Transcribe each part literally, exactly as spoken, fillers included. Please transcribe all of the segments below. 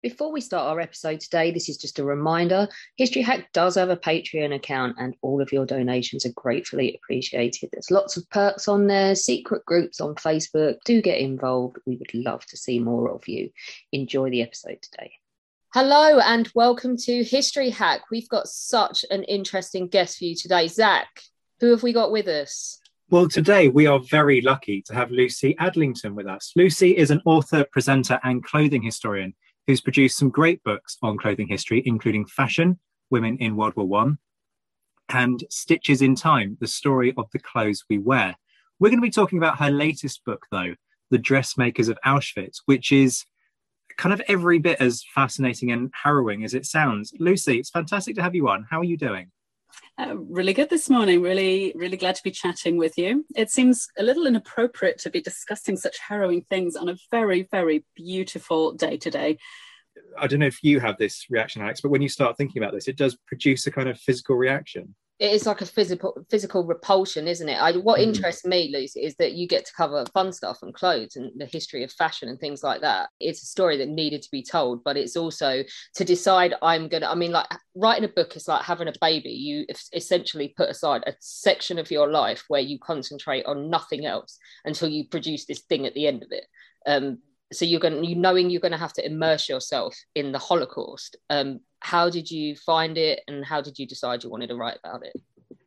Before we start our episode today, this is just a reminder. History Hack does have a Patreon account and all of your donations are gratefully appreciated. There's lots of perks on there, secret groups on Facebook. Do get involved. We would love to see more of you. Enjoy the episode today. Hello and welcome to History Hack. We've got such an interesting guest for you today. Zach, who have we got with us? Well, today we are very lucky to have Lucy Adlington with us. Lucy is an author, presenter and clothing historian who's produced some great books on clothing history, including Fashion, Women in World War One, and Stitches in Time, the story of the clothes we wear. We're going to be talking about her latest book, though, The Dressmakers of Auschwitz, which is kind of every bit as fascinating and harrowing as it sounds. Lucy, it's fantastic to have you on. How are you doing? Uh, really good this morning. Really, really glad to be chatting with you. It seems a little inappropriate to be discussing such harrowing things on a very, very beautiful day today. I don't know if you have this reaction, Alex, but when you start thinking about this, it does produce a kind of physical reaction. It is like a physical physical repulsion, isn't it? I, what mm. interests me, Lucy, is that you get to cover fun stuff and clothes and the history of fashion and things like that. It's a story that needed to be told, but it's also to decide I'm going to, I mean, like writing a book is like having a baby. You essentially put aside a section of your life where you concentrate on nothing else until you produce this thing at the end of it. Um, so you're going to, you knowing you're going to have to immerse yourself in the Holocaust. Um, how did you find it and how did you decide you wanted to write about it?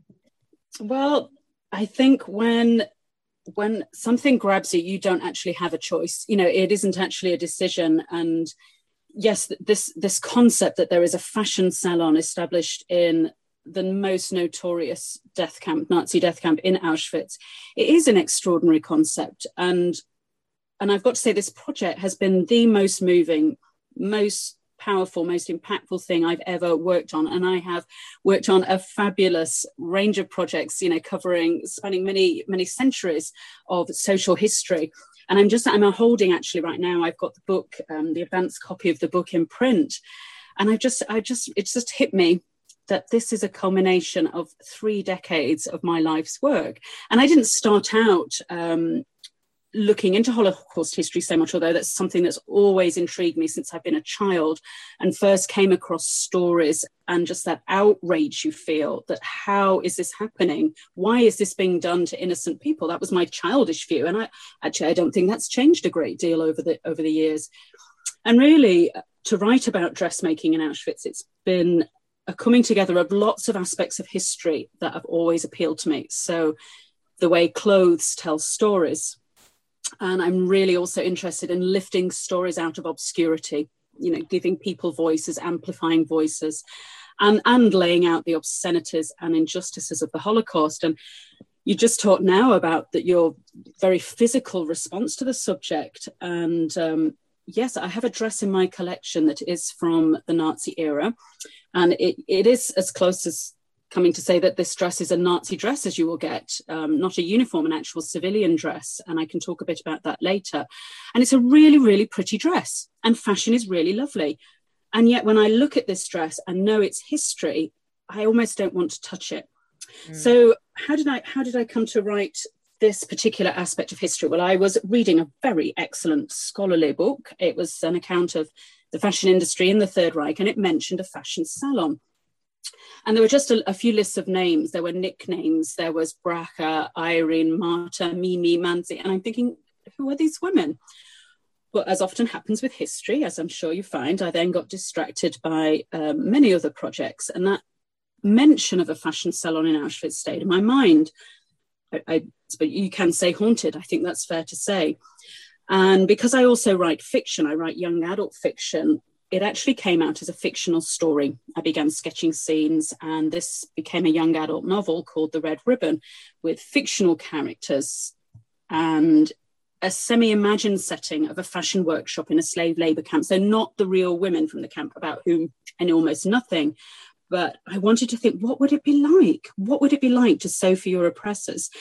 Well, I think when when something grabs you, you don't actually have a choice. You know, it isn't actually a decision. And yes, this this concept that there is a fashion salon established in the most notorious death camp, Nazi death camp in Auschwitz, it is an extraordinary concept. And And I've got to say, this project has been the most moving, most powerful, most impactful thing I've ever worked on. And I have worked on a fabulous range of projects, you know, covering, spanning many, many centuries of social history. And I'm just, I'm holding actually right now, I've got the book, um, the advanced copy of the book in print. And I just, I just, it's just hit me that this is a culmination of three decades of my life's work. And I didn't start out, um, looking into Holocaust history so much, although that's something that's always intrigued me since I've been a child, and first came across stories and just that outrage you feel that how is this happening? Why is this being done to innocent people? That was my childish view. And I actually, I don't think that's changed a great deal over the over the years. And really, to write about dressmaking in Auschwitz, it's been a coming together of lots of aspects of history that have always appealed to me. So the way clothes tell stories. And I'm really also interested in lifting stories out of obscurity, you know, giving people voices, amplifying voices, and, and laying out the obscenities and injustices of the Holocaust. And you just talked now about that your very physical response to the subject. And um, yes, I have a dress in my collection that is from the Nazi era. And it, it is as close as coming to say that this dress is a Nazi dress as you will get, um, not a uniform, an actual civilian dress. And I can talk a bit about that later. And it's a really, really pretty dress. And fashion is really lovely. And yet when I look at this dress and know its history, I almost don't want to touch it. Mm. So how did I, how did I come to write this particular aspect of history? Well, I was reading a very excellent scholarly book. It was an account of the fashion industry in the Third Reich, and it mentioned a fashion salon. And there were just a, a few lists of names. There were nicknames. There was Bracha, Irene, Marta, Mimi, Manzi. And I'm thinking, who are these women? But as often happens with history, as I'm sure you find, I then got distracted by um, many other projects. And that mention of a fashion salon in Auschwitz stayed in my mind. I, I, but you can say haunted. I think that's fair to say. And because I also write fiction, I write young adult fiction, it actually came out as a fictional story. I began sketching scenes, and this became a young adult novel called The Red Ribbon, with fictional characters and a semi-imagined setting of a fashion workshop in a slave labor camp. So not the real women from the camp about whom I know almost nothing, but I wanted to think, what would it be like? What would it be like to sew for your oppressors?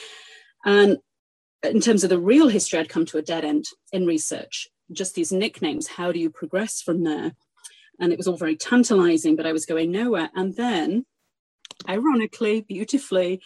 And in terms of the real history, I'd come to a dead end in research. Just these nicknames, how do you progress from there? And it was all very tantalizing, but I was going nowhere. And then, ironically, beautifully,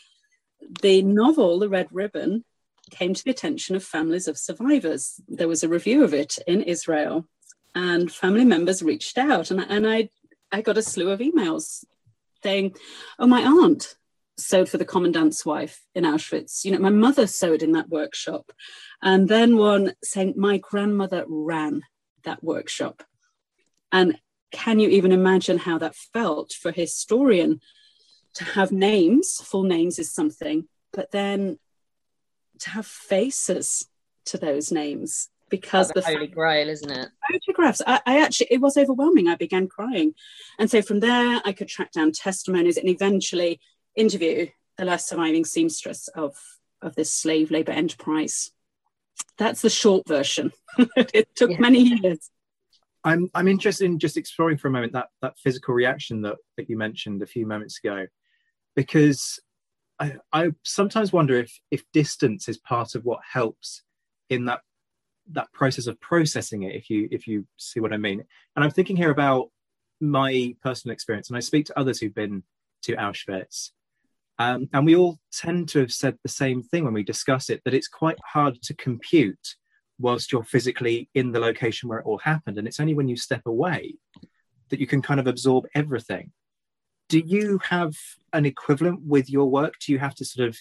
the novel, The Red Ribbon, came to the attention of families of survivors. There was a review of it in Israel. and family members reached out, and, and I, I got a slew of emails saying, oh, my aunt sewed for the commandant's wife in Auschwitz. You know, my mother sewed in that workshop. And then one saying, my grandmother ran that workshop. And can you even imagine how that felt for a historian to have names? Full names is something, but then to have faces to those names, because the the Holy Grail, isn't it? Photographs, I, I actually, it was overwhelming. I began crying. And so from there, I could track down testimonies and eventually interview the last surviving seamstress of, of this slave labor enterprise. That's the short version. It took yeah. many years. I'm I'm interested in just exploring for a moment that that physical reaction that, that you mentioned a few moments ago, because I, I sometimes wonder if if distance is part of what helps in that that process of processing it, if you if you see what I mean. And I'm thinking here about my personal experience, and I speak to others who've been to Auschwitz, um, and we all tend to have said the same thing when we discuss it, that it's quite hard to compute whilst you're physically in the location where it all happened, and it's only when you step away that you can kind of absorb everything. Do you have an equivalent with your work? Do you have to sort of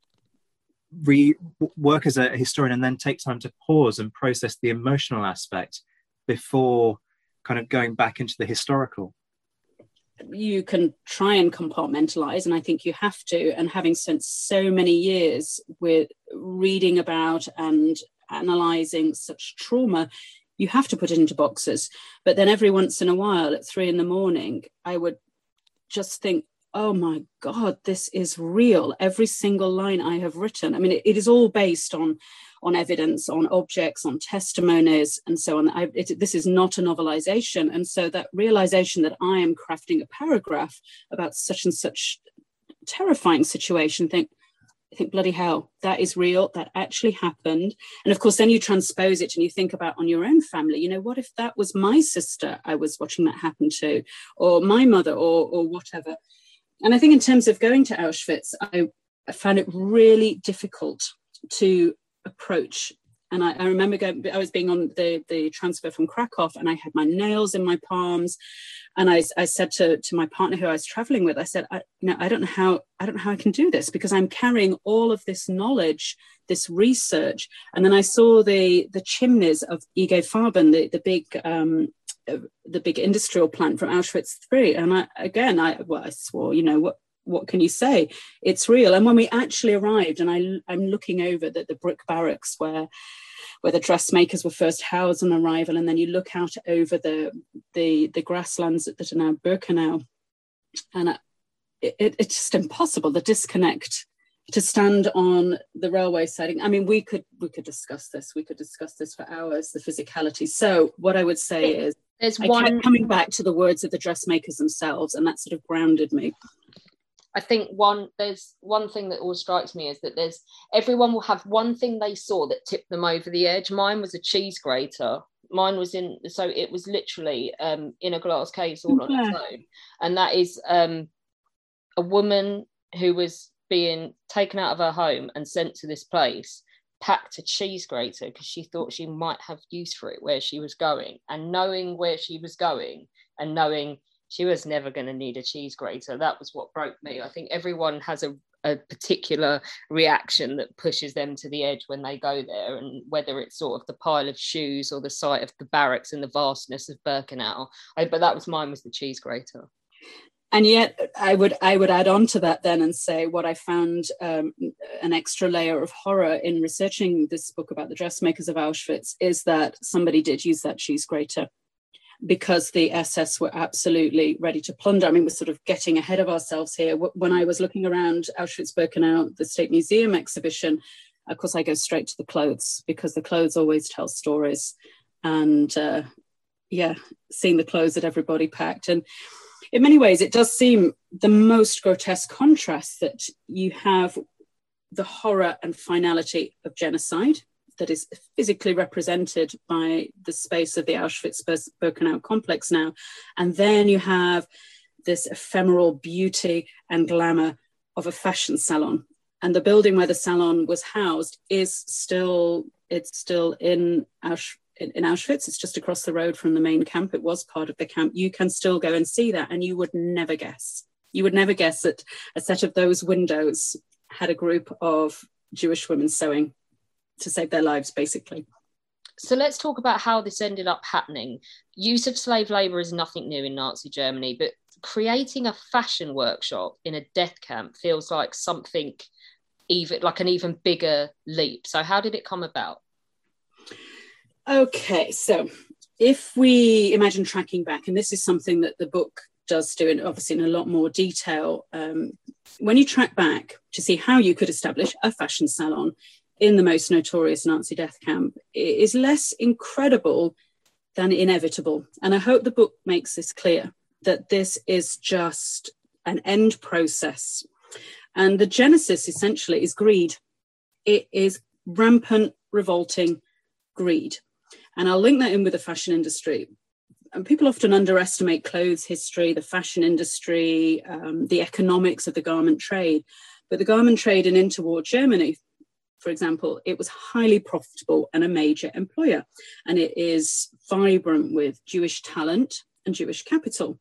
re work as a historian and then take time to pause and process the emotional aspect before kind of going back into the historical? You can try and compartmentalize, and I think you have to. And having spent so many years with reading about and analyzing such trauma, you have to put it into boxes. But then every once in a while at three in the morning, I would just think, oh my God, this is real. Every single line I have written. I mean, it, it is all based on, on evidence, on objects, on testimonies, and so on. I, it, this is not a novelization. And so that realization that I am crafting a paragraph about such and such terrifying situation, think, I think, bloody hell, that is real. That actually happened. And of course, then you transpose it and you think about on your own family, you know, what if that was my sister I was watching that happen to, or my mother, or, or whatever. And I think in terms of going to Auschwitz, I, I found it really difficult to approach. And I, I remember going, I was being on the, the transfer from Krakow, and I had my nails in my palms. And I, I said to, to my partner who I was traveling with, I said, I, you know, I don't know how, I don't know how I can do this, because I'm carrying all of this knowledge, this research. And then I saw the, the chimneys of I G Farben, the, the big, um, the big industrial plant from Auschwitz three. And I, again, I, well, I swore, you know, what, what can you say? It's real. And when we actually arrived, and I, I'm looking over the, the brick barracks where, where the dressmakers were first housed on arrival, and then you look out over the, the, the grasslands that are now Birkenau. And it, it, it's just impossible, the disconnect, to stand on the railway siding. I mean, we could we could discuss this. We could discuss this for hours, the physicality. So what I would say is, there's I one kept coming back to the words of the dressmakers themselves, and that sort of grounded me. I think one there's one thing that always strikes me is that there's everyone will have one thing they saw that tipped them over the edge. Mine was a cheese grater. Mine was in, so it was literally um, in a glass case all on yeah. its own. And that is um, a woman who was being taken out of her home and sent to this place, packed a cheese grater because she thought she might have use for it where she was going. And knowing where she was going and knowing she was never going to need a cheese grater, that was what broke me. I think everyone has a, a particular reaction that pushes them to the edge when they go there, and whether it's sort of the pile of shoes or the sight of the barracks and the vastness of Birkenau. I, but that was mine, was the cheese grater. And yet I would I would add on to that then and say what I found um, an extra layer of horror in researching this book about the dressmakers of Auschwitz is that somebody did use that cheese grater, because the S S were absolutely ready to plunder. I mean, we're sort of getting ahead of ourselves here. When I was looking around Auschwitz-Birkenau, the State Museum exhibition, of course, I go straight to the clothes, because the clothes always tell stories. And uh, yeah, seeing the clothes that everybody packed. And in many ways, it does seem the most grotesque contrast that you have the horror and finality of genocide that is physically represented by the space of the Auschwitz-Birkenau complex now. And then you have this ephemeral beauty and glamour of a fashion salon. And the building where the salon was housed is still, it's still in Auschwitz, in, in Auschwitz. It's just across the road from the main camp. It was part of the camp. You can still go and see that, and you would never guess. You would never guess that a set of those windows had a group of Jewish women sewing to save their lives, basically. So let's talk about how this ended up happening. Use of slave labour is nothing new in Nazi Germany, but creating a fashion workshop in a death camp feels like something even like an even bigger leap. So how did it come about? Okay, so if we imagine tracking back, and this is something that the book does do, and obviously in a lot more detail, um, when you track back to see how you could establish a fashion salon in the most notorious Nazi death camp, it is less incredible than inevitable. And I hope the book makes this clear, that this is just an end process. And the genesis essentially is greed. It is rampant, revolting greed. And I'll link that in with the fashion industry. And people often underestimate clothes history, the fashion industry, um, the economics of the garment trade. But the garment trade in interwar Germany, for example, it was highly profitable and a major employer. And it is vibrant with Jewish talent and Jewish capital.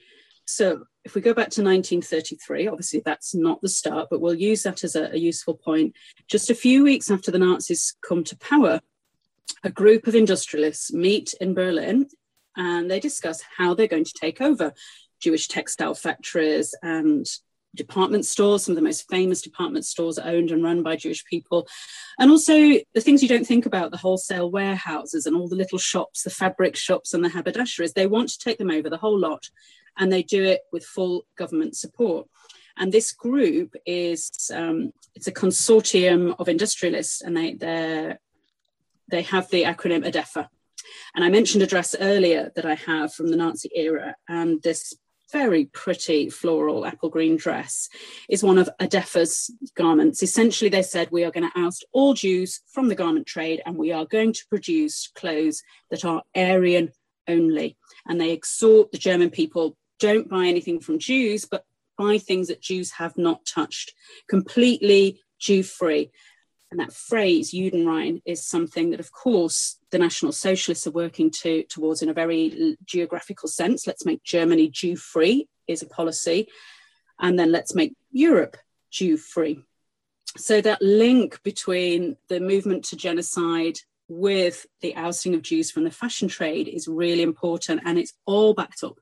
So if we go back to nineteen thirty-three, obviously that's not the start, but we'll use that as a, a useful point. Just a few weeks after the Nazis come to power, a group of industrialists meet in Berlin and they discuss how they're going to take over Jewish textile factories and department stores, some of the most famous department stores owned and run by Jewish people. And also the things you don't think about, the wholesale warehouses and all the little shops, the fabric shops and the haberdasheries. They want to take them over, the whole lot. And they do it with full government support. And this group is, um, it's a consortium of industrialists, and they they they have the acronym ADEFA. And I mentioned a dress earlier that I have from the Nazi era, and this very pretty floral apple green dress is one of ADEFA's garments. Essentially, they said, we are going to oust all Jews from the garment trade, and we are going to produce clothes that are Aryan only. And they exhort the German people, don't buy anything from Jews, but buy things that Jews have not touched, completely Jew-free. And that phrase, Judenrein, is something that, of course, the National Socialists are working to, towards in a very geographical sense. Let's make Germany Jew-free is a policy. And then let's make Europe Jew-free. So that link between the movement to genocide with the ousting of Jews from the fashion trade is really important. And it's all backed up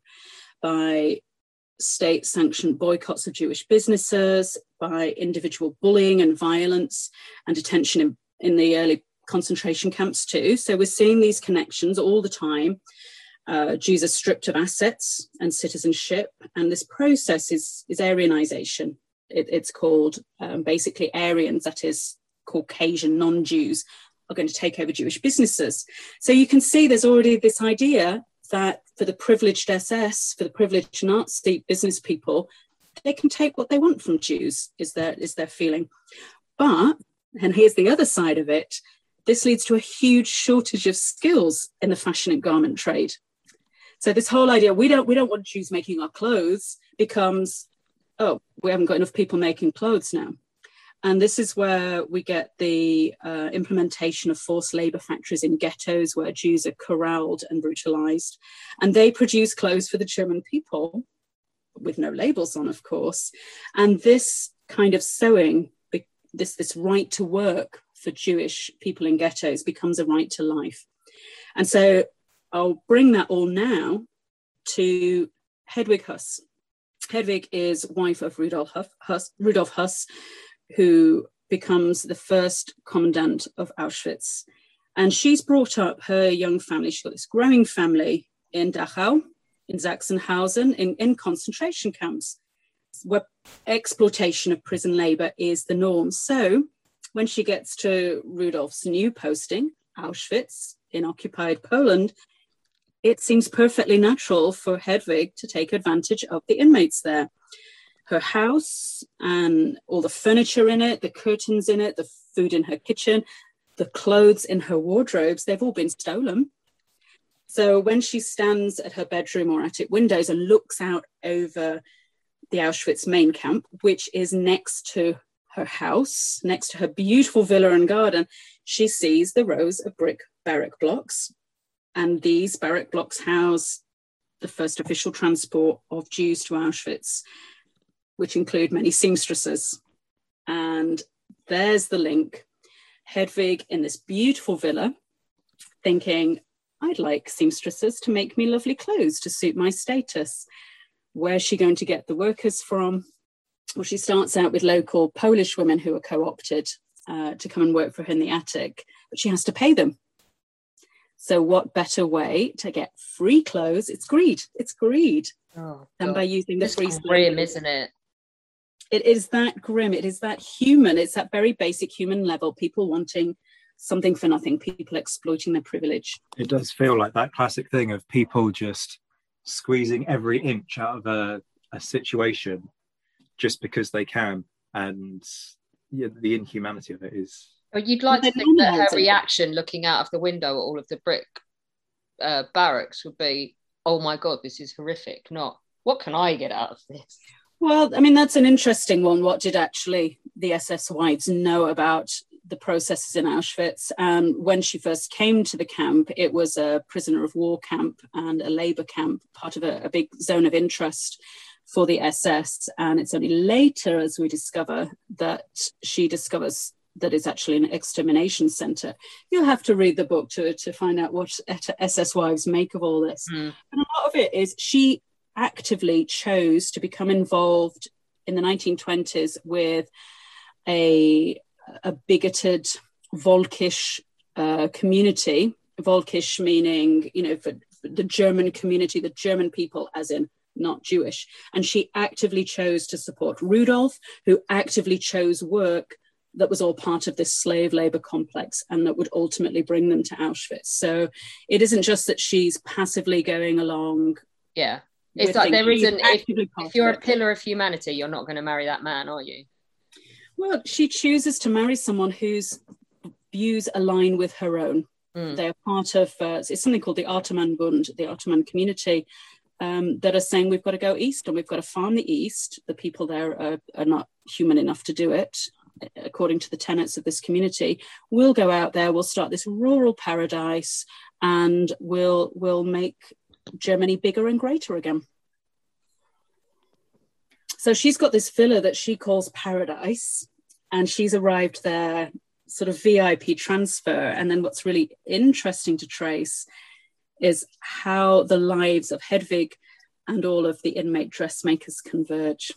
by state-sanctioned boycotts of Jewish businesses, by individual bullying and violence and detention in, in the early concentration camps too. So we're seeing these connections all the time. Uh, Jews are stripped of assets and citizenship, and this process is, is Aryanization. It, it's called um, basically Aryans, that is Caucasian non-Jews, are going to take over Jewish businesses. So you can see there's already this idea that for the privileged S S, for the privileged Nazi business people, they can take what they want from Jews, is their, is their feeling. But, and here's the other side of it, this leads to a huge shortage of skills in the fashion and garment trade. So this whole idea, we don't, we don't want Jews making our clothes, becomes, oh, we haven't got enough people making clothes now. And this is where we get the uh, implementation of forced labor factories in ghettos where Jews are corralled and brutalized. And they produce clothes for the German people with no labels on, of course. And this kind of sewing, this, this right to work for Jewish people in ghettos becomes a right to life. And so I'll bring that all now to Hedwig Huss. Hedwig is wife of Rudolf Huss, Rudolf Huss, who becomes the first commandant of Auschwitz. And she's brought up her young family. She's got this growing family in Dachau, in Sachsenhausen, in, in concentration camps, where exploitation of prison labor is the norm. So when she gets to Rudolf's new posting, Auschwitz, in occupied Poland, it seems perfectly natural for Hedwig to take advantage of the inmates there. Her house and all the furniture in it, the curtains in it, the food in her kitchen, the clothes in her wardrobes, they've all been stolen. So when she stands at her bedroom or attic windows and looks out over the Auschwitz main camp, which is next to her house, next to her beautiful villa and garden, she sees the rows of brick barrack blocks And these barrack blocks house the first official transport of Jews to Auschwitz, which include many seamstresses. And there's the link. Hedwig in this beautiful villa, thinking, I'd like seamstresses to make me lovely clothes to suit my status. Where's she going to get the workers from? Well, she starts out with local Polish women who are co-opted uh, to come and work for her in the attic, but she has to pay them. So what better way to get free clothes? It's greed. It's greed. Oh, than by using the it's free grim, isn't it? It is that grim. It is that human. It's that very basic human level. People wanting something for nothing. People exploiting their privilege. It does feel like that classic thing of people just squeezing every inch out of a, a situation just because they can. And yeah, the inhumanity of it is... Well, you'd like to think that her reaction looking out of the window at all of the brick uh, barracks would be, oh my God, this is horrific, not, what can I get out of this? Well, I mean, that's an interesting one. What did actually the S S wives know about the processes in Auschwitz? And when she first came to the camp, it was a prisoner of war camp and a labour camp, part of a, a big zone of interest for the S S. And it's only later, as we discover, that she discovers that it's actually an extermination centre. You'll have to read the book to, to find out what S S wives make of all this. Mm. And a lot of it is she actively chose to become involved in the nineteen twenties with a, a bigoted Volkisch uh, community. Volkisch meaning, you know, for, for the German community, the German people as in not Jewish. And she actively chose to support Rudolf, who actively chose work that was all part of this slave labor complex and that would ultimately bring them to Auschwitz. So it isn't just that she's passively going along. Yeah. It's like there isn't, if, if you're a pillar of humanity, you're not going to marry that man, are you? Well, she chooses to marry someone whose views align with her own. Mm. They're part of, uh, it's something called the Ottoman Bund, the Ottoman community, um, that are saying we've got to go east and we've got to farm the east. The people there are, are not human enough to do it, according to the tenets of this community. We'll go out there, we'll start this rural paradise, and we'll we'll make Germany bigger and greater again. So she's got this villa that she calls Paradise, and she's arrived there sort of V I P transfer. And then what's really interesting to trace is how the lives of Hedwig and all of the inmate dressmakers converge.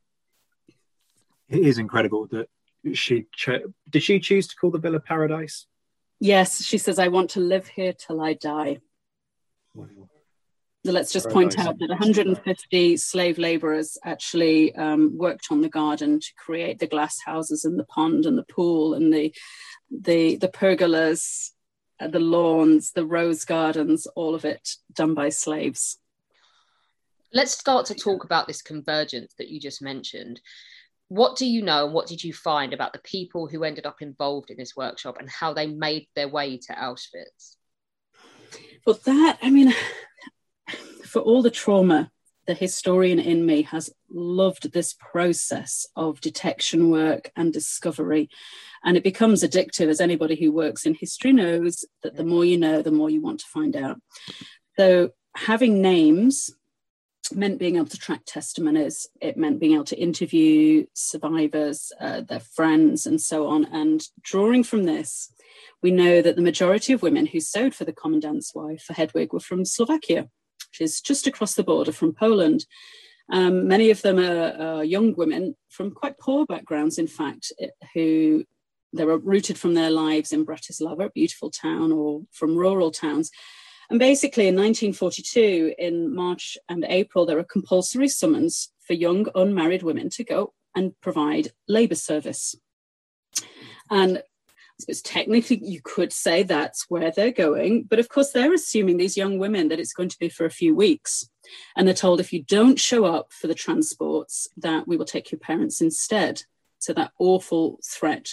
It is incredible that she cho- did she choose to call the villa Paradise? Yes, she says, I want to live here till I die. Wow. So let's just Paradise. Point out that one hundred fifty slave labourers actually um, worked on the garden to create the glass houses and the pond and the pool and the the the pergolas, uh, the lawns, the rose gardens, all of it done by slaves. Let's start to talk about this convergence that you just mentioned. What do you know and what did you find about the people who ended up involved in this workshop and how they made their way to Auschwitz? Well, that, I mean, for all the trauma, the historian in me has loved this process of detection work and discovery. And it becomes addictive, as anybody who works in history knows, that the more you know, the more you want to find out. So having names meant being able to track testimonies. It meant being able to interview survivors, uh, their friends, and so on. And drawing from this, we know that the majority of women who sewed for the commandant's wife, for Hedwig, were from Slovakia, which is just across the border from Poland. Um, many of them are, are young women from quite poor backgrounds, in fact, who they were rooted from their lives in Bratislava, a beautiful town, or from rural towns. And basically in nineteen forty-two, in March and April, there were compulsory summons for young unmarried women to go and provide labour service. And I suppose technically you could say that's where they're going, but of course they're assuming, these young women, that it's going to be for a few weeks. And they're told, if you don't show up for the transports, that we will take your parents instead. So that awful threat.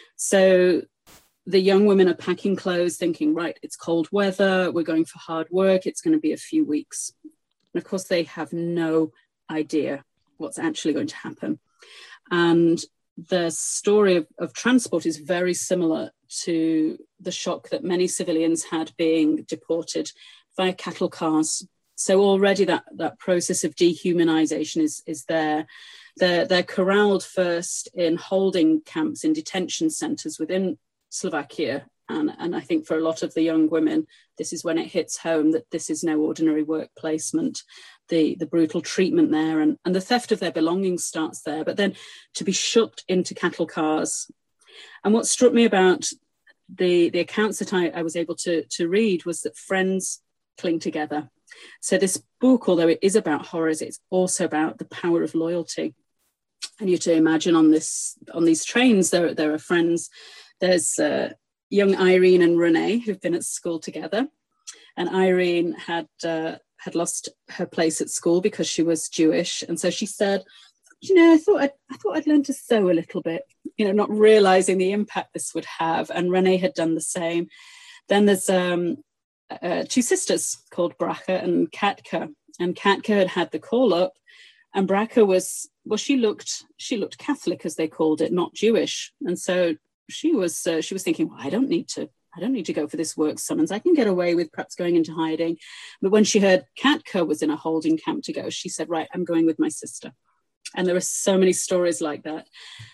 So the young women are packing clothes thinking, right, it's cold weather, we're going for hard work, it's going to be a few weeks. And of course, they have no idea what's actually going to happen. And the story of, of transport is very similar to the shock that many civilians had being deported via cattle cars. So already that, that process of dehumanization is, is there. They're, they're corralled first in holding camps, in detention centers within Slovakia. And, and I think for a lot of the young women, this is when it hits home that this is no ordinary work placement. The, the brutal treatment there and, and the theft of their belongings starts there. But then to be shoved into cattle cars. And what struck me about the, the accounts that I, I was able to, to read was that friends cling together. So this book, although it is about horrors, it's also about the power of loyalty. And you to imagine on this on these trains, there, there are friends. There's uh, young Irene and Renee who've been at school together. And Irene had uh, had lost her place at school because she was Jewish. And so she said, you know, I thought I'd, I thought I'd learn to sew a little bit, you know, not realizing the impact this would have. And Renee had done the same. Then there's um, uh, two sisters called Bracha and Katka. And Katka had had the call up. And Bracha was, well, she looked, she looked Catholic, as they called it, not Jewish. And so she was, uh, she was thinking, well, I don't need to, I don't need to go for this work summons. I can get away with perhaps going into hiding. But when she heard Katka was in a holding camp to go, she said, right, I'm going with my sister. And there are so many stories like that.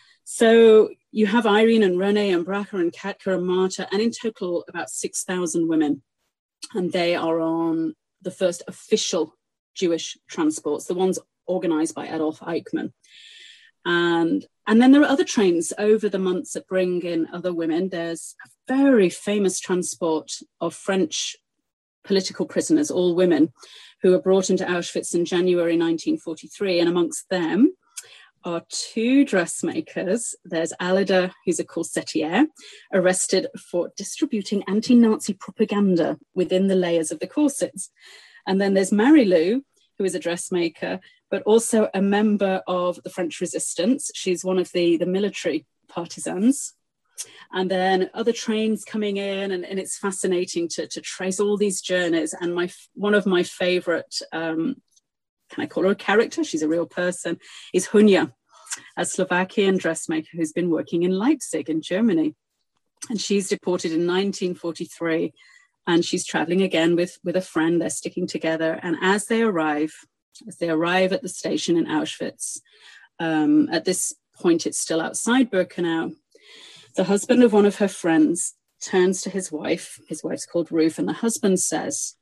So you have Irene and Renee and Bracha and Katka and Marta, and in total about six thousand women. And they are on the first official Jewish transports, the ones organized by Adolf Eichmann. And, and then there are other trains over the months that bring in other women. There's a very famous transport of French political prisoners, all women, who were brought into Auschwitz in January nineteen forty-three. And amongst them are two dressmakers. There's Alida, who's a corsetier, arrested for distributing anti-Nazi propaganda within the layers of the corsets. And then there's Marie-Lou, who is a dressmaker, but also a member of the French resistance. She's one of the, the military partisans. And then other trains coming in, and, and it's fascinating to, to trace all these journeys. And my one of my favorite, um, can I call her a character? She's a real person, is Hunya, a Slovakian dressmaker who's been working in Leipzig in Germany. And she's deported in nineteen forty-three, and she's traveling again with, with a friend. They're sticking together. And as they arrive, as they arrive at the station in Auschwitz, um, at this point, it's still outside Birkenau, the husband of one of her friends turns to his wife. His wife's called Ruth, and the husband says,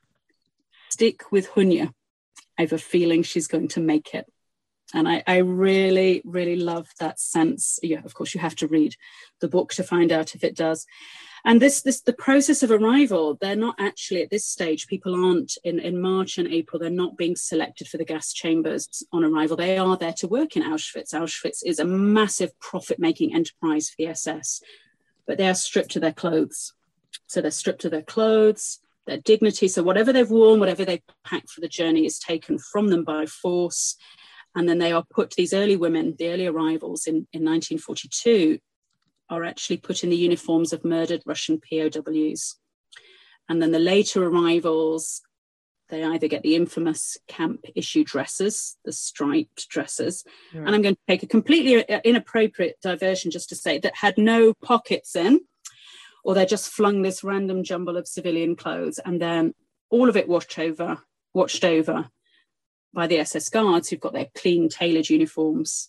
stick with Hunya. I have a feeling she's going to make it. And I, I really, really love that sense. Yeah, of course, you have to read the book to find out if it does. And this, this, the process of arrival, they're not actually at this stage, people aren't in, in March and April, they're not being selected for the gas chambers on arrival. They are there to work in Auschwitz. Auschwitz is a massive profit-making enterprise for the S S, but they are stripped of their clothes. So they're stripped of their clothes, their dignity. So whatever they've worn, whatever they've packed for the journey is taken from them by force. And then they are put, these early women, the early arrivals in, in nineteen forty-two, are actually put in the uniforms of murdered Russian P O Ws. And then the later arrivals, they either get the infamous camp issue dresses, the striped dresses. Right. And I'm going to take a completely inappropriate diversion just to say that had no pockets in, or they're just flung this random jumble of civilian clothes, and then all of it washed over, watched over by the S S guards who've got their clean tailored uniforms.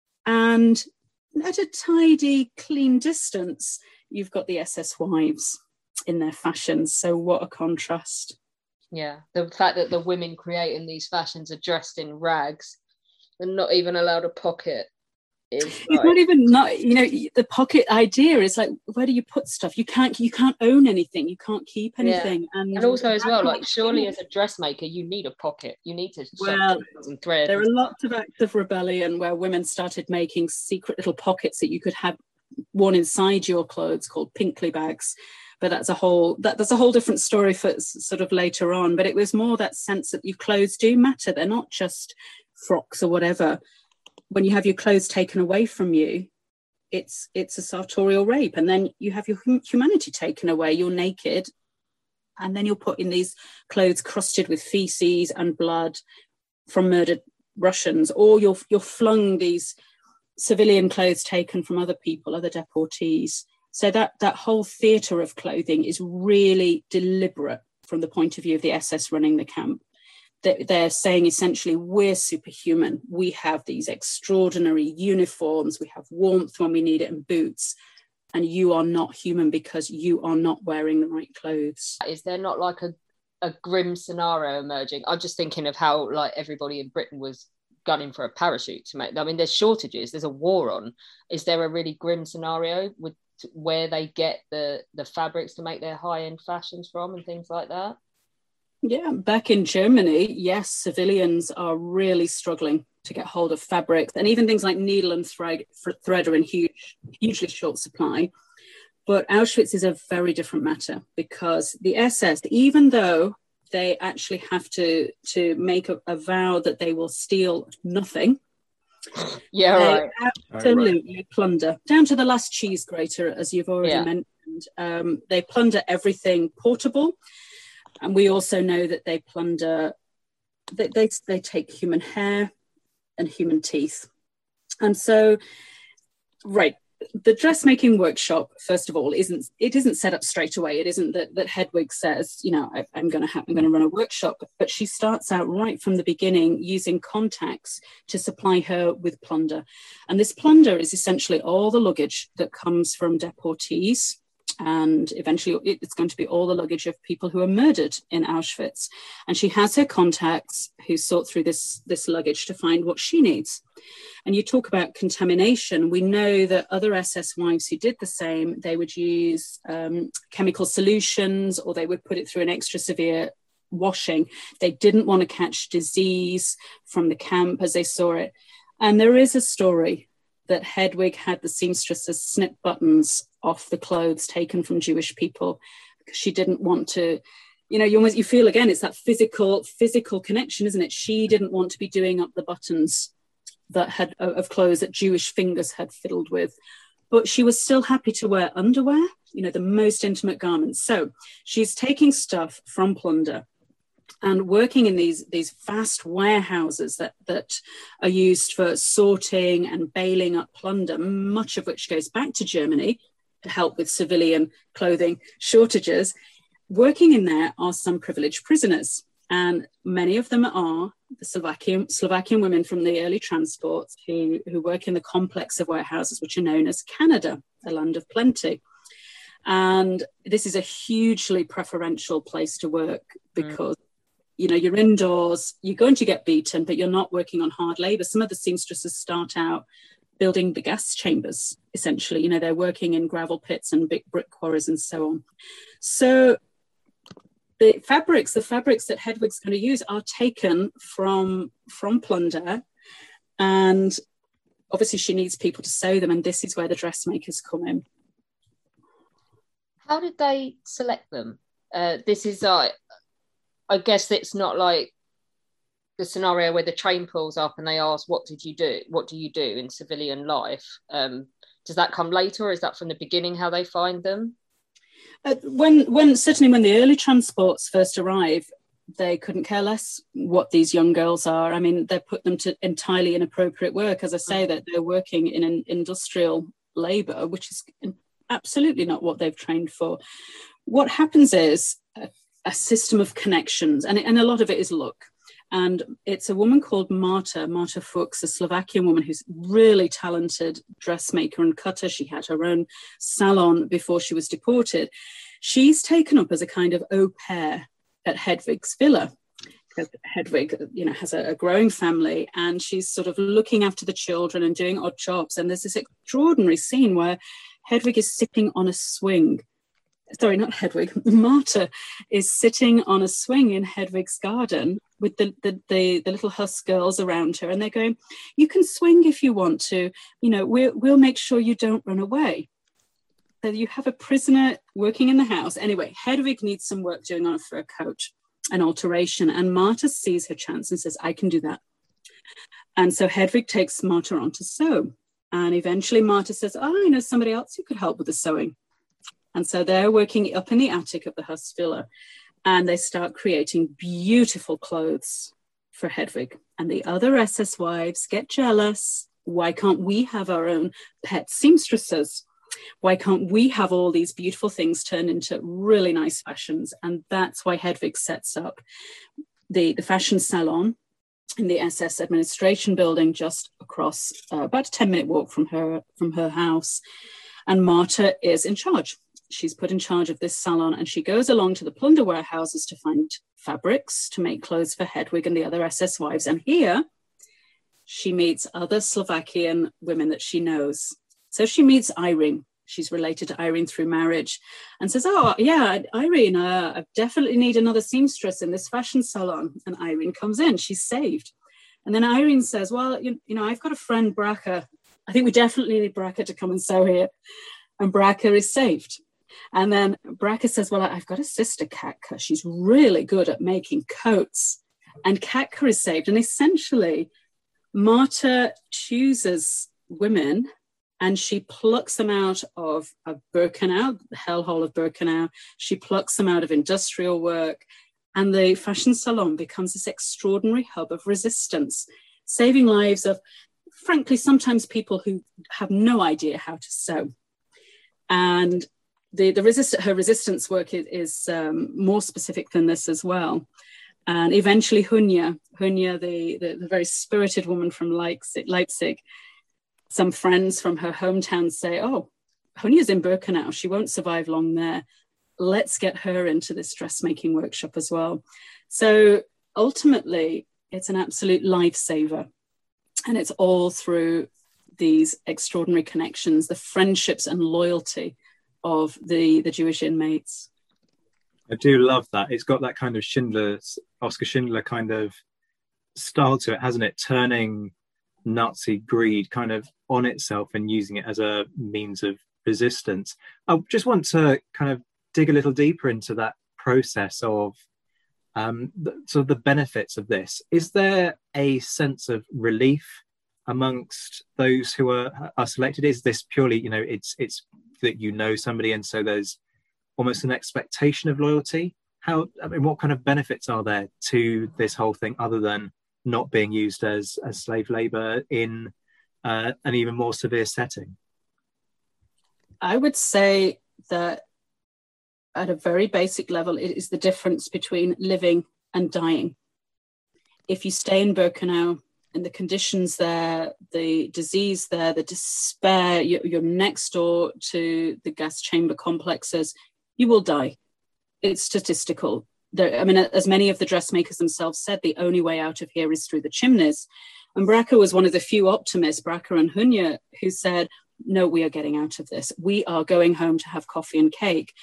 And at a tidy, clean distance, you've got the S S wives in their fashions. So what a contrast. Yeah, the fact that the women creating these fashions are dressed in rags and not even allowed a pocket is it's like... not even not you know the pocket idea is like, where do you put stuff? You can't you can't own anything, you can't keep anything. Yeah. and, and also as well, like, surely as a dressmaker you need a pocket, you need to well and thread. There are lots of acts of rebellion where women started making secret little pockets that you could have worn inside your clothes called Pinkley bags. But that's a whole that that's a whole different story for sort of later on. But it was more that sense that your clothes do matter. They're not just frocks or whatever. When you have your clothes taken away from you, it's it's a sartorial rape. And then you have your hum- humanity taken away. You're naked. And then you're put in these clothes crusted with feces and blood from murdered Russians. Or you're, you're flung these civilian clothes taken from other people, other deportees. So that, that whole theatre of clothing is really deliberate from the point of view of the S S running the camp. They're saying essentially, we're superhuman. We have these extraordinary uniforms. We have warmth when we need it and boots. And you are not human because you are not wearing the right clothes. Is there not like a, a grim scenario emerging? I'm just thinking of how like everybody in Britain was gunning for a parachute to make. I mean, there's shortages. There's a war on. Is there a really grim scenario with where they get the, the fabrics to make their high-end fashions from and things like that? Yeah, back in Germany, yes, civilians are really struggling to get hold of fabrics, and even things like needle and thread, thread are in huge, hugely short supply. But Auschwitz is a very different matter because the S S, even though they actually have to, to make a, a vow that they will steal nothing, yeah, they right. absolutely right. plunder, down to the last cheese grater, as you've already yeah. mentioned. Um, they plunder everything portable. And we also know that they plunder, they, they, they take human hair and human teeth. And so, right, the dressmaking workshop, first of all, isn't, it isn't set up straight away. It isn't that, that Hedwig says, you know, I, I'm going to have, I'm going to run a workshop, but she starts out right from the beginning using contacts to supply her with plunder. And this plunder is essentially all the luggage that comes from deportees. And eventually it's going to be all the luggage of people who are murdered in Auschwitz. And she has her contacts who sort through this, this luggage to find what she needs. And you talk about contamination. We know that other S S wives who did the same, they would use um, chemical solutions, or they would put it through an extra severe washing. They didn't want to catch disease from the camp as they saw it. And there is a story that Hedwig had the seamstresses snip buttons off the clothes taken from Jewish people because she didn't want to, you know, you almost, you feel again, it's that physical, physical connection, isn't it? She didn't want to be doing up the buttons that had of clothes that Jewish fingers had fiddled with, but she was still happy to wear underwear, you know, the most intimate garments. So she's taking stuff from plunder and working in these, these vast warehouses that, that are used for sorting and baling up plunder, much of which goes back to Germany to help with civilian clothing shortages. Working in there are some privileged prisoners, and many of them are the Slovakian, Slovakian women from the early transports who, who work in the complex of warehouses, which are known as Canada, the land of plenty. And this is a hugely preferential place to work because mm. you know, you're indoors, you're going to get beaten, but you're not working on hard labor. Some of the seamstresses start out building the gas chambers, essentially. You know, they're working in gravel pits and big brick quarries and so on. So the fabrics, the fabrics that Hedwig's going to use are taken from, from plunder. And obviously she needs people to sew them. And this is where the dressmakers come in. How did they select them? Uh, this is like... Uh... I guess it's not like the scenario where the train pulls up and they ask, what did you do? What do you do in civilian life? Um, does that come later, or is that from the beginning how they find them? Uh, when, when certainly when the early transports first arrive, they couldn't care less what these young girls are. I mean, they put them to entirely inappropriate work. As I say, that they're working in an industrial labour, which is absolutely not what they've trained for. What happens is uh, a system of connections, and, and a lot of it is luck. And it's a woman called Marta, Marta Fuchs, a Slovakian woman who's really talented dressmaker and cutter. She had her own salon before she was deported. She's taken up as a kind of au pair at Hedwig's villa. Hedwig, you know, has a, a growing family, and she's sort of looking after the children and doing odd jobs. And there's this extraordinary scene where Hedwig is sitting on a swing. Sorry, not Hedwig, Marta is sitting on a swing in Hedwig's garden with the, the, the, the little Husk girls around her, and they're going, you can swing if you want to, you know, we'll, we'll make sure you don't run away. So you have a prisoner working in the house. Anyway, Hedwig needs some work doing on a fur coat, an alteration, and Marta sees her chance and says, I can do that. And so Hedwig takes Marta on to sew, and eventually Marta says, oh, I know somebody else who could help with the sewing. And so they're working up in the attic of the Husk villa, and they start creating beautiful clothes for Hedwig. And the other S S wives get jealous Why can't we have our own pet seamstresses? Why can't we have all these beautiful things turned into really nice fashions? And that's why Hedvig sets up the, the fashion salon in the S S administration building just across uh, about a ten minute walk from her from her house. And Marta is in charge. She's put in charge of this salon, and she goes along to the plunder warehouses to find fabrics to make clothes for Hedvig and the other S S wives. And here she meets other Slovakian women that she knows. So she meets Irene. She's related to Irene through marriage, and says, oh, yeah, Irene, uh, I definitely need another seamstress in this fashion salon. And Irene comes in, she's saved. And then Irene says, well, you, you know, I've got a friend, Bracha. I think we definitely need Bracha to come and sew here. And Bracha is saved. And then Bracha says, well, I've got a sister, Katka. She's really good at making coats. And Katka is saved. And essentially, Marta chooses women and she plucks them out of, of Birkenau, the hellhole of Birkenau. She plucks them out of industrial work. And the fashion salon becomes this extraordinary hub of resistance, saving lives of, frankly, sometimes people who have no idea how to sew. And the, the resist- her resistance work is, is um, more specific than this as well. And eventually Hunya, Hunya, the, the, the very spirited woman from Leipzig, Leipzig, some friends from her hometown say, oh, Hunya's in Birkenau. She won't survive long there. Let's get her into this dressmaking workshop as well. So ultimately, it's an absolute lifesaver. And it's all through these extraordinary connections, the friendships and loyalty of the, the Jewish inmates. I do love that. It's got that kind of Schindler, Oscar Schindler kind of style to it, hasn't it? Turning Nazi greed kind of on itself and using it as a means of resistance. I just want to kind of dig a little deeper into that process of um, the, sort of the benefits of this. Is there a sense of relief amongst those who are, are selected? Is this purely, you know, it's it's that you know somebody and so there's almost an expectation of loyalty? How, I mean, what kind of benefits are there to this whole thing other than not being used as, as slave labour in uh, an even more severe setting? I would say that at a very basic level, it is the difference between living and dying. If you stay in Birkenau and the conditions there, the disease there, the despair, you're, you're next door to the gas chamber complexes, you will die. It's statistical. There, I mean, as many of the dressmakers themselves said, the only way out of here is through the chimneys. And Bracha was one of the few optimists, Bracha and Hunya, who said, no, we are getting out of this. We are going home to have coffee and cake.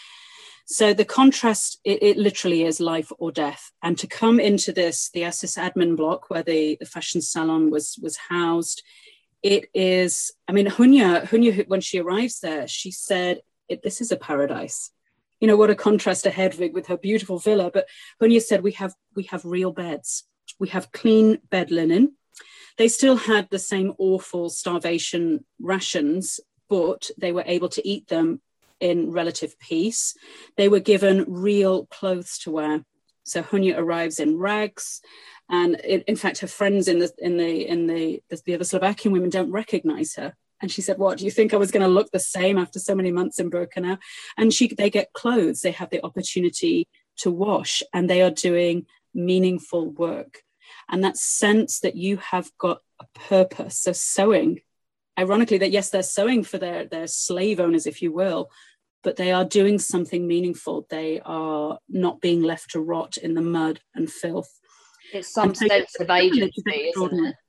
So the contrast, it, it literally is life or death. And to come into this, the S S admin block where the, the fashion salon was, was housed, it is, I mean, Hunya, Hunya, when she arrives there, she said, it, this is a paradise. You know, what a contrast to Hedvig with her beautiful villa. But Hunya said, we have we have real beds. We have clean bed linen. They still had the same awful starvation rations, but they were able to eat them in relative peace. They were given real clothes to wear. So Hunya arrives in rags. And it, in fact, her friends in the in the in the the other Slovakian women don't recognize her. And she said, what, do you think I was going to look the same after so many months in Birkenau? And she, they get clothes, they have the opportunity to wash, and they are doing meaningful work. And that sense that you have got a purpose. So sewing, ironically, that yes, they're sewing for their, their slave owners, if you will, but they are doing something meaningful. They are not being left to rot in the mud and filth. It's some so sense of agency, isn't it?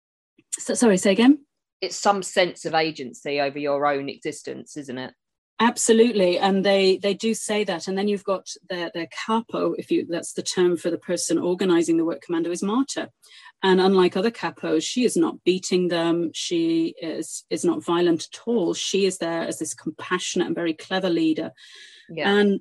So, sorry, say again? It's some sense of agency over your own existence, isn't it? Absolutely. And they they do say that. And then you've got their, their capo, if you that's the term for the person organizing the work commando, is Marta. And unlike other capos, she is not beating them. She is, is not violent at all. She is there as this compassionate and very clever leader. Yeah. And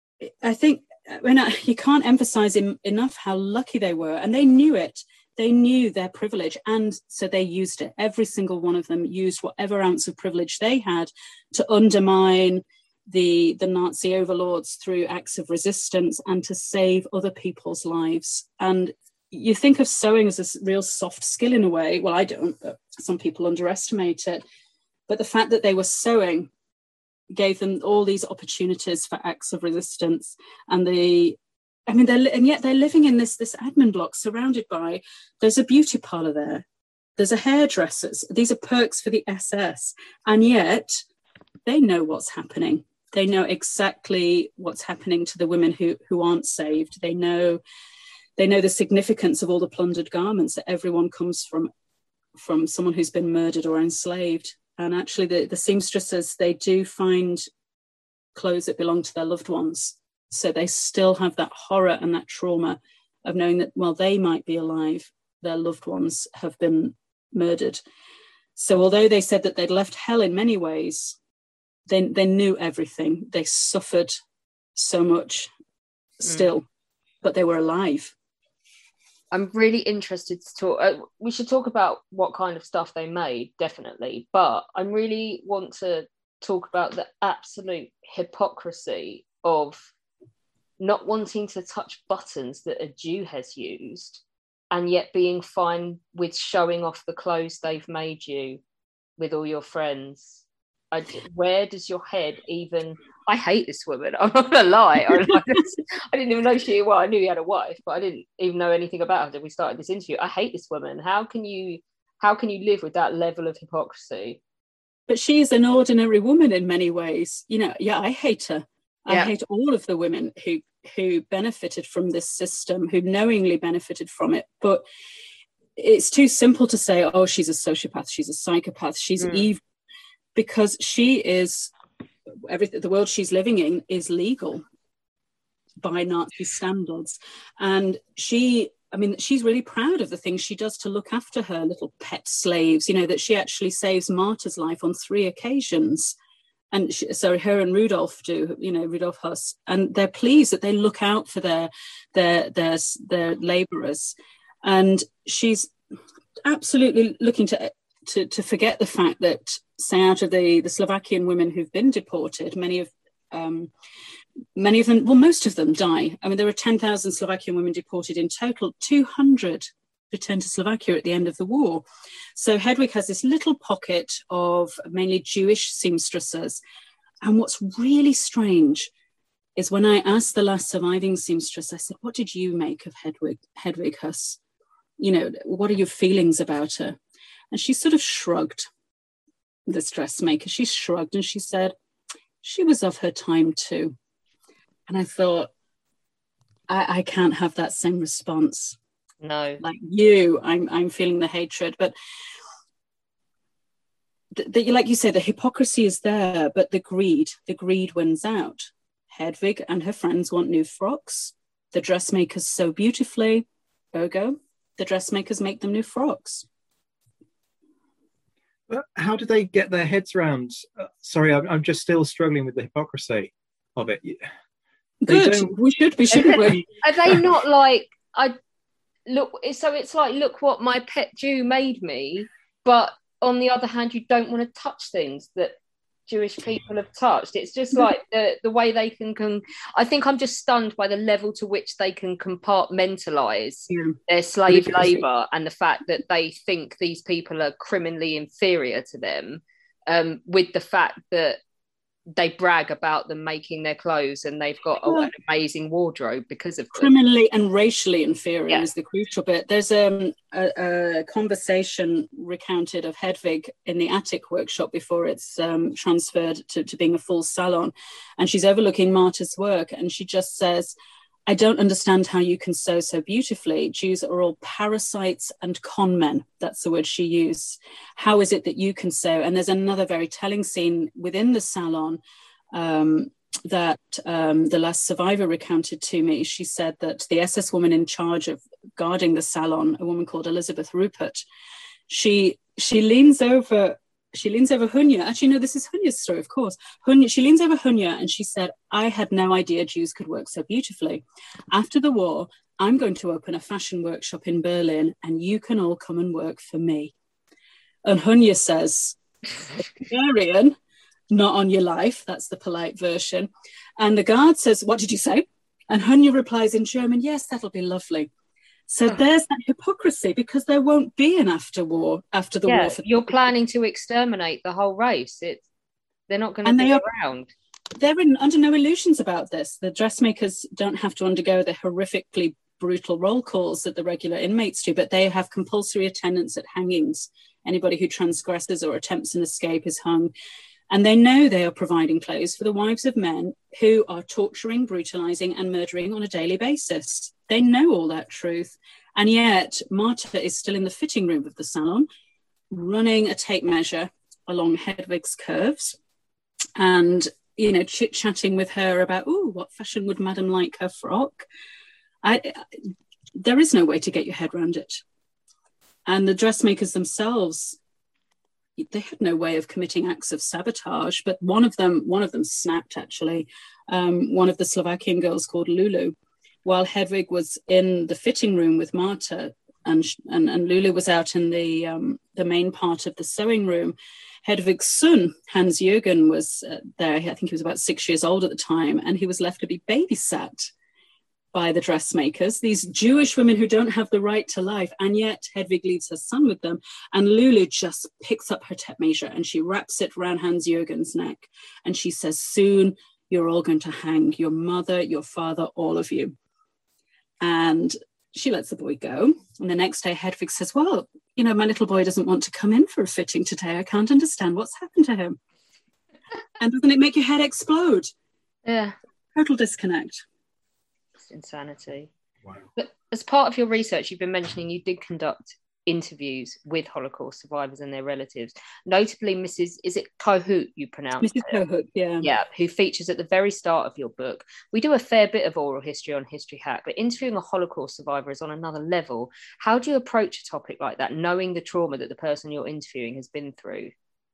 I think I mean, you can't emphasize in, enough how lucky they were. And they knew it. They knew their privilege, and so they used it. Every single one of them used whatever ounce of privilege they had to undermine the, the Nazi overlords through acts of resistance and to save other people's lives. And you think of sewing as a real soft skill in a way. Well, I don't, but Some people underestimate it. But the fact that they were sewing gave them all these opportunities for acts of resistance. And they, I mean, they're, and yet they're living in this, this admin block surrounded by, there's a beauty parlour there, there's a hairdresser's, these are perks for the S S. And yet they know what's happening. They know exactly what's happening to the women who, who aren't saved. They know, they know the significance of all the plundered garments, that everyone comes from, from someone who's been murdered or enslaved. And actually the, the seamstresses, they do find clothes that belong to their loved ones. So they still have that horror and that trauma of knowing that, while they might be alive, their loved ones have been murdered. So although they said that they'd left hell in many ways, they, they knew everything. They suffered so much still, mm. but they were alive. I'm really interested to talk. Uh, we should talk about what kind of stuff they made, definitely. But I really want to talk about the absolute hypocrisy of not wanting to touch buttons that a Jew has used, and yet being fine with showing off the clothes they've made you with all your friends. I, where does your head even... I hate this woman. I'm not gonna lie. I, I didn't even know she. Well, I knew he had a wife, but I didn't even know anything about her until we started this interview. I hate this woman. How can you? How can you live with that level of hypocrisy? But she is an ordinary woman in many ways. You know. Yeah, I hate her. I yeah. hate all of the women who who benefited from this system, who knowingly benefited from it. But it's too simple to say, "Oh, she's a sociopath. She's a psychopath. She's mm. evil," because she is. Everything, the world she's living in is legal by Nazi standards. And she, I mean, she's really proud of the things she does to look after her little pet slaves, you know, that she actually saves Marta's life on three occasions. And she, so her and Rudolf do, you know, Rudolf Huss, and they're pleased that they look out for their, their, their, their laborers. And she's absolutely looking to, to, to forget the fact that, say, out of the, the Slovakian women who've been deported, many of um, many of them, well, most of them die. I mean, there were ten thousand Slovakian women deported in total. two hundred returned to Slovakia at the end of the war. So Hedwig has this little pocket of mainly Jewish seamstresses. And what's really strange is when I asked the last surviving seamstress, I said, what did you make of Hedwig, Hedwig Huss? You know, what are your feelings about her? And she sort of shrugged. This dressmaker, she shrugged and she said she was of her time too. And I thought, I, I can't have that same response. No, like you, I'm I'm feeling the hatred, but the, the, like you say, the hypocrisy is there, but the greed, the greed wins out. Hedwig and her friends want new frocks. The dressmakers sew beautifully. Ergo, the dressmakers make them new frocks. How do they get their heads around? Uh, sorry, I'm, I'm just still struggling with the hypocrisy of it. Good. We should be, shouldn't we? Are they not like, I look, so it's like, look what my pet Jew made me, but on the other hand, you don't want to touch things that Jewish people have touched. It's just like the, the way they can, can, I think I'm just stunned by the level to which they can compartmentalize yeah. their slave labour and the fact that they think these people are criminally inferior to them, um, with the fact that they brag about them making their clothes and they've got well, an amazing wardrobe because of them. Criminally and racially inferior yeah. is the crucial bit. There's um, a, a conversation recounted of Hedwig in the attic workshop before it's um, transferred to, to being a full salon. And she's overlooking Marta's work and she just says, I don't understand how you can sew so beautifully. Jews are all parasites and con men. That's the word she used. How is it that you can sew? And there's another very telling scene within the salon um, that um, the last survivor recounted to me. She said that the S S woman in charge of guarding the salon, a woman called Elizabeth Rupert, she she leans over She leans over Hunya. Actually, no, this is Hunya's story, of course. Hunya, she leans over Hunya and she said, I had no idea Jews could work so beautifully. After the war, I'm going to open a fashion workshop in Berlin and you can all come and work for me. And Hunya says, Bulgarian, not on your life. That's the polite version. And the guard says, what did you say? And Hunya replies in German, yes, that'll be lovely. So there's that hypocrisy, because there won't be an after war, after the yeah, war. For you're planning to exterminate the whole race. It's, they're not going to be around. They're in, under no illusions about this. The dressmakers don't have to undergo the horrifically brutal roll calls that the regular inmates do, but they have compulsory attendance at hangings. Anybody who transgresses or attempts an escape is hung. And they know they are providing clothes for the wives of men who are torturing, brutalizing, and murdering on a daily basis. They know all that truth. And yet Marta is still in the fitting room of the salon, running a tape measure along Hedwig's curves and, you know, chit-chatting with her about, oh, what fashion would madam like her frock? I, I, there is no way to get your head around it. And the dressmakers themselves, they had no way of committing acts of sabotage, but one of them, one of them snapped, actually. Um, one of the Slovakian girls called Lulu, while Hedwig was in the fitting room with Marta, and and, and Lulu was out in the um, the main part of the sewing room. Hedwig's son, Hans Jürgen, was uh, there. I think he was about six years old at the time, and he was left to be babysat by the dressmakers, these Jewish women who don't have the right to life, and yet Hedwig leaves her son with them, and Lulu just picks up her tape measure and she wraps it around Hans Jürgen's neck, and she says, soon you're all going to hang, your mother, your father, all of you. And she lets the boy go, and the next day Hedwig says, well, you know, my little boy doesn't want to come in for a fitting today. I can't understand what's happened to him. And doesn't it make your head explode? Yeah. Total disconnect. Insanity. Wow. But as part of your research, you've been mentioning you did conduct interviews with Holocaust survivors and their relatives, notably Missus is it Kohut you pronounce Missus Kohut, yeah. Yeah, who features at the very start of your book. We do a fair bit of oral history on History Hack, but interviewing a Holocaust survivor is on another level. How do you approach a topic like that, knowing the trauma that the person you're interviewing has been through?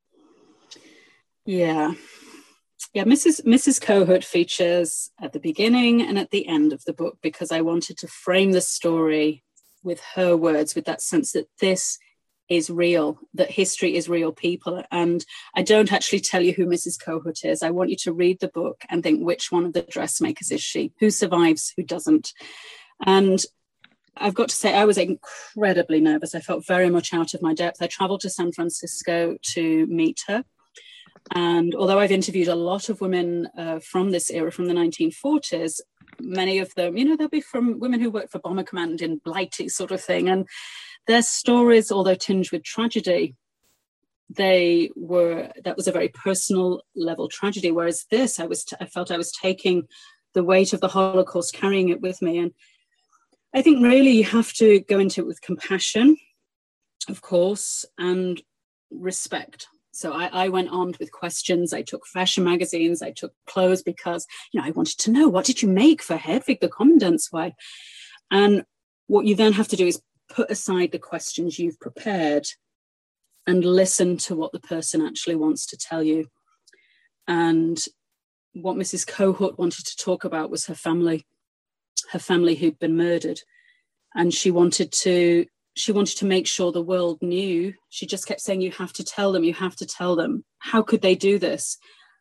Yeah. Yeah, Missus Missus Kohut features at the beginning and at the end of the book, because I wanted to frame the story with her words, with that sense that this is real, that history is real people. And I don't actually tell you who Missus Kohut is. I want you to read the book and think, which one of the dressmakers is she? Who survives? Who doesn't? And I've got to say, I was incredibly nervous. I felt very much out of my depth. I traveled to San Francisco to meet her. And although I've interviewed a lot of women uh, from this era, from the nineteen forties, many of them, you know, they'll be from women who worked for Bomber Command in Blighty sort of thing. And their stories, although tinged with tragedy, they were, that was a very personal level tragedy. Whereas this, I was, t- I felt I was taking the weight of the Holocaust, carrying it with me. And I think really you have to go into it with compassion, of course, and respect. So I, I went armed with questions. I took fashion magazines. I took clothes because, you know, I wanted to know, what did you make for Hedwig, the commandant's wife? And what you then have to do is put aside the questions you've prepared and listen to what the person actually wants to tell you. And what Missus Kohut wanted to talk about was her family, her family who'd been murdered. And she wanted to She wanted to make sure the world knew. She just kept saying, you have to tell them, you have to tell them. How could they do this?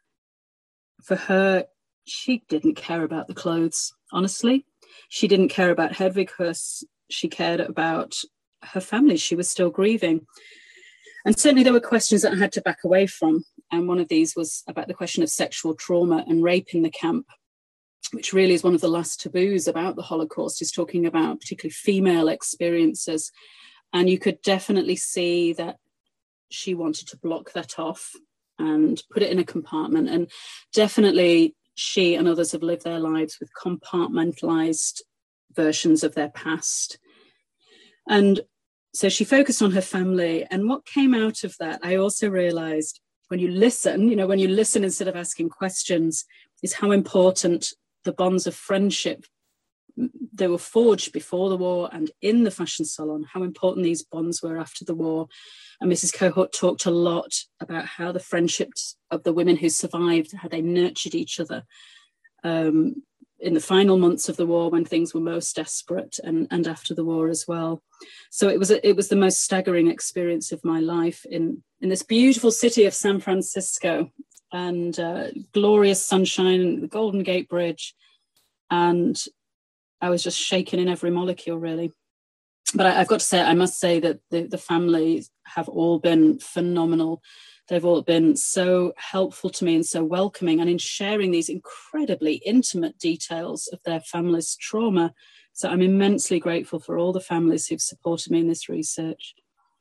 For her, she didn't care about the clothes, honestly. She didn't care about Hedwig Höss. She cared about her family. She was still grieving. And certainly there were questions that I had to back away from. And one of these was about the question of sexual trauma and rape in the camp, which really is one of the last taboos about the Holocaust, is talking about particularly female experiences. And you could definitely see that she wanted to block that off and put it in a compartment. And definitely she and others have lived their lives with compartmentalized versions of their past. And so she focused on her family. And what came out of that, I also realized, when you listen, you know, when you listen instead of asking questions, is how important the bonds of friendship, they were forged before the war and in the fashion salon, how important these bonds were after the war. And Missus Kohut talked a lot about how the friendships of the women who survived, how they nurtured each other um, in the final months of the war when things were most desperate, and, and after the war as well. So it was a, it was the most staggering experience of my life in, in this beautiful city of San Francisco. And uh, glorious sunshine and the Golden Gate Bridge. And I was just shaken in every molecule, really. but I, I've got to say, I must say that the, the families have all been phenomenal. They've all been so helpful to me and so welcoming, and in sharing these incredibly intimate details of their family's trauma. So I'm immensely grateful for all the families who've supported me in this research.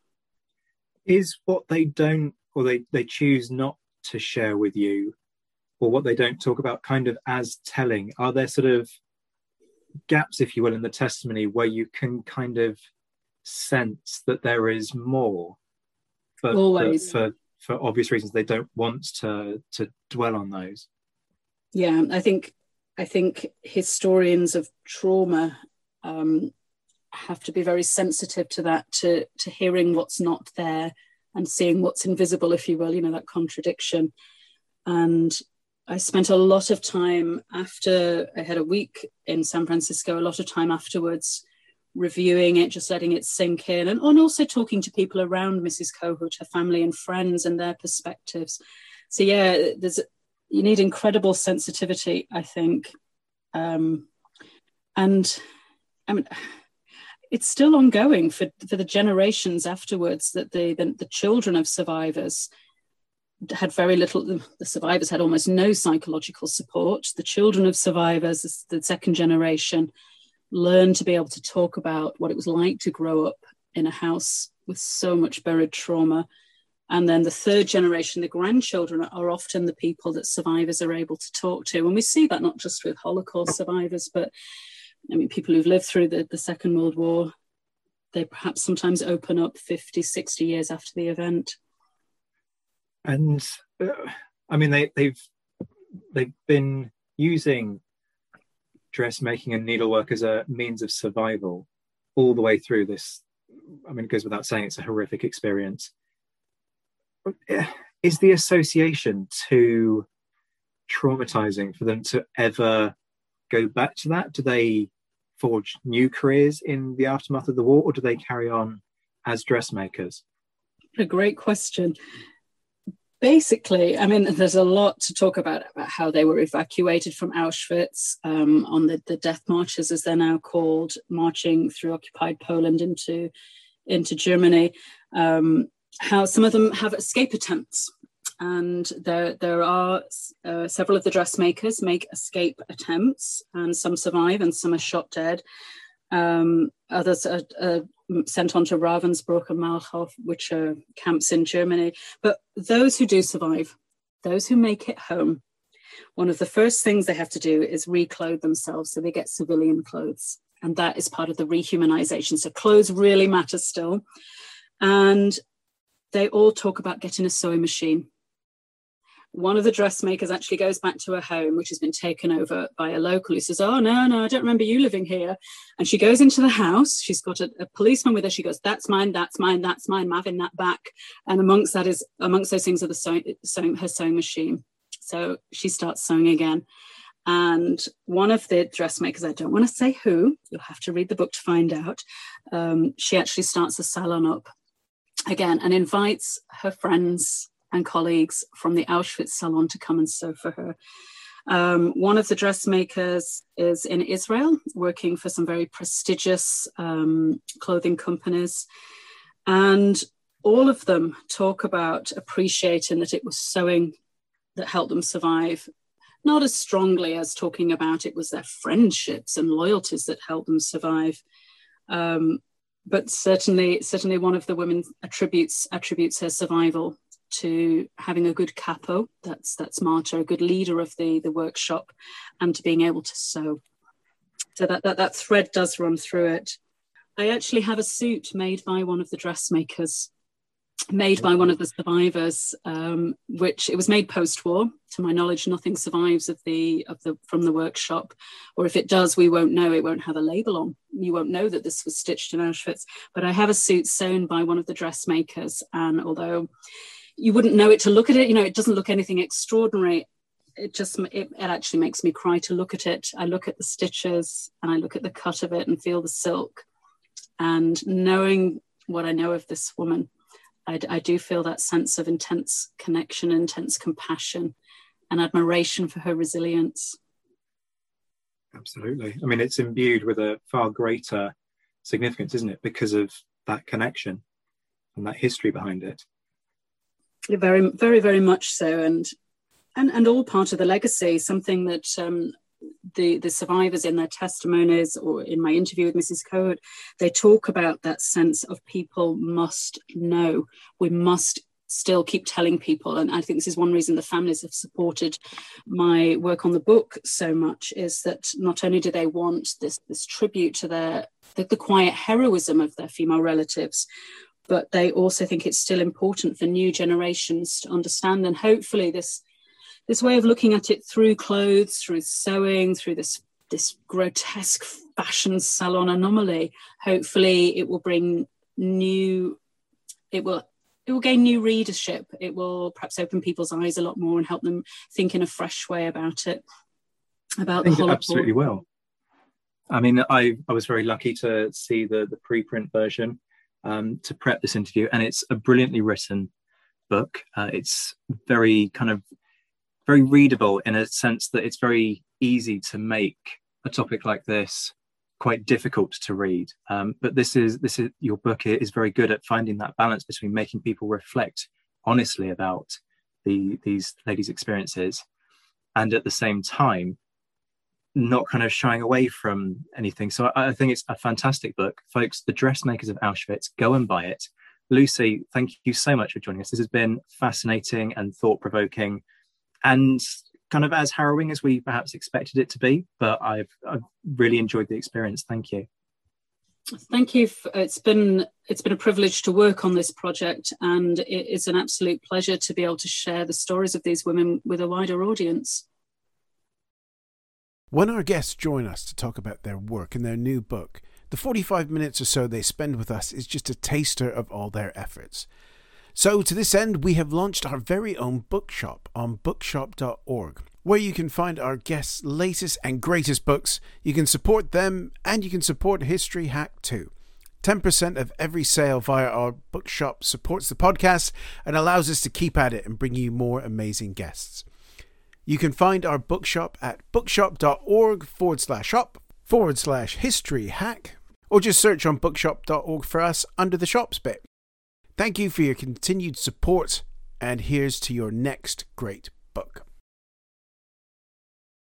Is what they don't, or they, they choose not to share with you, or what they don't talk about, kind of as telling? Are there sort of gaps, if you will, in the testimony where you can kind of sense that there is more, but Always. for for obvious reasons they don't want to to dwell on those? Yeah, I think I think historians of trauma um, have to be very sensitive to that, to to hearing what's not there and seeing what's invisible, if you will, you know, that contradiction. And I spent a lot of time after I had a week in San Francisco, a lot of time afterwards reviewing it, just letting it sink in, and, and also talking to people around Missus Kohut, her family and friends, and their perspectives. So yeah, there's you need incredible sensitivity, I think. Um, and I mean, it's still ongoing for, for the generations afterwards, that the, the, the children of survivors had very little, the survivors had almost no psychological support. The children of survivors, the second generation, learned to be able to talk about what it was like to grow up in a house with so much buried trauma. And then the third generation, the grandchildren, are often the people that survivors are able to talk to. And we see that not just with Holocaust survivors, but I mean, people who've lived through the, the Second World War, they perhaps sometimes open up fifty, sixty years after the event. And uh, I mean, they, they've they've been using dressmaking and needlework as a means of survival all the way through this. I mean, it goes without saying, it's a horrific experience. Is the association too traumatizing for them to ever go back to that? Do they forge new careers in the aftermath of the war, or do they carry on as dressmakers? A great question. Basically, I mean, there's a lot to talk about, about how they were evacuated from Auschwitz um, on the, the death marches, as they're now called, marching through occupied Poland into, into Germany. Um, how some of them have escape attempts. And there, there are uh, several of the dressmakers make escape attempts, and some survive and some are shot dead. Um, others are, are sent on to Ravensbrück and Malchow, which are camps in Germany. But those who do survive, those who make it home, one of the first things they have to do is reclothe themselves, so they get civilian clothes. And that is part of the rehumanization. So clothes really matter still. And they all talk about getting a sewing machine. One of the dressmakers actually goes back to her home, which has been taken over by a local, who says, oh, no, no, I don't remember you living here. And she goes into the house. She's got a, a policeman with her. She goes, that's mine, that's mine, that's mine. I'm having that back. And amongst that is, amongst those things are the sewing, sewing, her sewing machine. So she starts sewing again. And one of the dressmakers, I don't want to say who, you'll have to read the book to find out. Um, she actually starts a salon up again and invites her friends and colleagues from the Auschwitz salon to come and sew for her. Um, one of the dressmakers is in Israel, working for some very prestigious um, clothing companies. And all of them talk about appreciating that it was sewing that helped them survive, not as strongly as talking about it was their friendships and loyalties that helped them survive. Um, but certainly, certainly one of the women attributes attributes her survival to having a good capo, that's that's Marta, a good leader of the, the workshop, and to being able to sew. So that, that, that thread does run through it. I actually have a suit made by one of the dressmakers, made by one of the survivors, um, which it was made post-war. To my knowledge, nothing survives of the of the from the workshop, or if it does, we won't know. It won't have a label on. You won't know that this was stitched in Auschwitz. But I have a suit sewn by one of the dressmakers, and although you wouldn't know it to look at it, you know, it doesn't look anything extraordinary. It just, it, it actually makes me cry to look at it. I look at the stitches and I look at the cut of it and feel the silk. And knowing what I know of this woman, I, I do feel that sense of intense connection, intense compassion and admiration for her resilience. Absolutely. I mean, it's imbued with a far greater significance, isn't it? Because of that connection and that history behind it. Very, very, very much so. And and and all part of the legacy, something that um, the, the survivors in their testimonies or in my interview with Missus Coad, they talk about that sense of people must know. We must still keep telling people. And I think this is one reason the families have supported my work on the book so much, is that not only do they want this, this tribute to their the, the quiet heroism of their female relatives, but they also think it's still important for new generations to understand. And hopefully this this way of looking at it through clothes, through sewing, through this this grotesque fashion salon anomaly, hopefully it will bring new, it will it will gain new readership. It will perhaps open people's eyes a lot more and help them think in a fresh way about it, about I think the it Holocaust. absolutely will. I mean, I, I was very lucky to see the, the preprint version um, to prep this interview, and it's a brilliantly written book. Uh, it's very kind of very readable in a sense that it's very easy to make a topic like this quite difficult to read. Um, but this is this is your book is very good at finding that balance between making people reflect honestly about the these ladies' experiences, and at the same time not kind of shying away from anything. So I, I think it's a fantastic book, folks. The Dressmakers of Auschwitz. Go and buy it. Lucy, thank you so much for joining us. This has been fascinating and thought-provoking, and kind of as harrowing as we perhaps expected it to be, but I've, I've really enjoyed the experience. Thank you. Thank you. It's been it's been a privilege to work on this project, and it is an absolute pleasure to be able to share the stories of these women with a wider audience. When our guests join us to talk about their work and their new book, the forty-five minutes or so they spend with us is just a taster of all their efforts. So to this end, we have launched our very own bookshop on bookshop dot org, where you can find our guests' latest and greatest books. You can support them, and you can support History Hack too. ten percent of every sale via our bookshop supports the podcast and allows us to keep at it and bring you more amazing guests. You can find our bookshop at bookshop dot org forward slash shop forward slash history hack, or just search on bookshop dot org for us under the shops bit. Thank you for your continued support, and here's to your next great